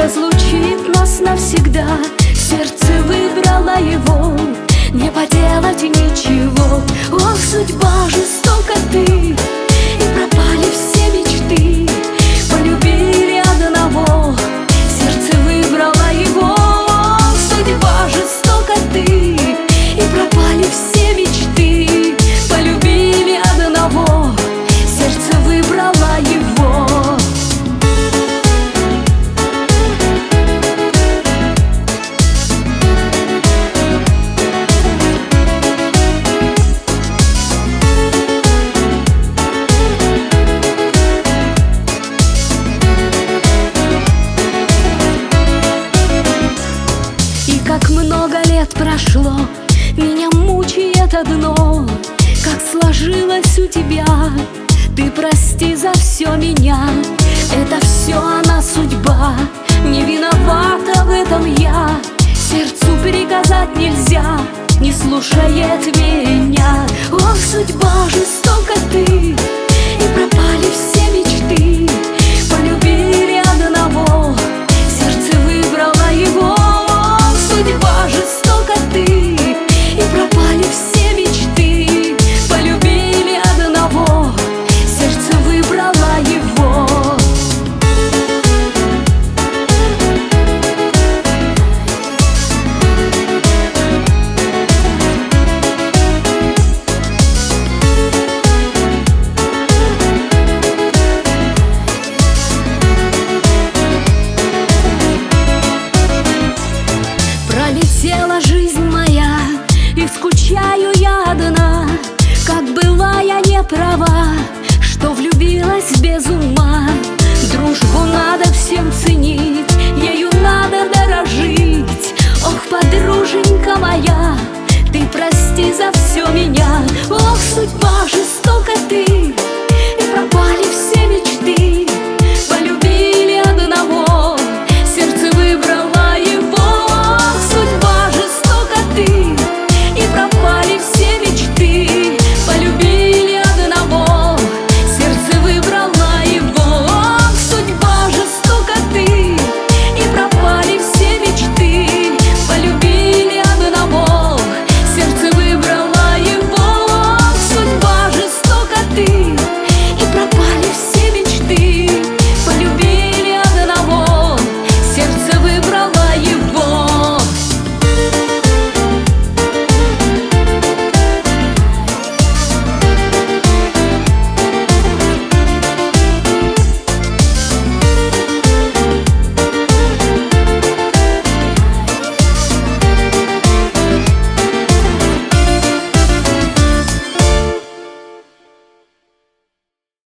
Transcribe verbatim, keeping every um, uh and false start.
разлучит нас навсегда. Сердце выбрало его, не поделать ничего. Ох, судьба, жестока ты, и пропали все мечты. Полюбили одного, сердце выбрало его. Судьба, жестока ты, и пропали все мечты. Полюбили одного, сердце выбрало его. Как много лет прошло, меня мучает одно: как сложилось у тебя. Ты прости за все меня, это все она судьба, не виновата в этом я. Сердцу приказать нельзя, не слушает меня. Ох, судьба, жестока ты, и пропали все мечты. Полюбили одного, сердце выбрало его. Судьба, жестока ты, и пропали все мечты. Полюбили одного, сердце выбрало его. Пролетела жизнь моя, и скучаю я одна. Как была я не права, что влюбилась без ума. Дружбу надо всем ценить, ею надо дорожить. Ох, подруженька моя, ты прости за все меня. Ох, судьба, жестока ты,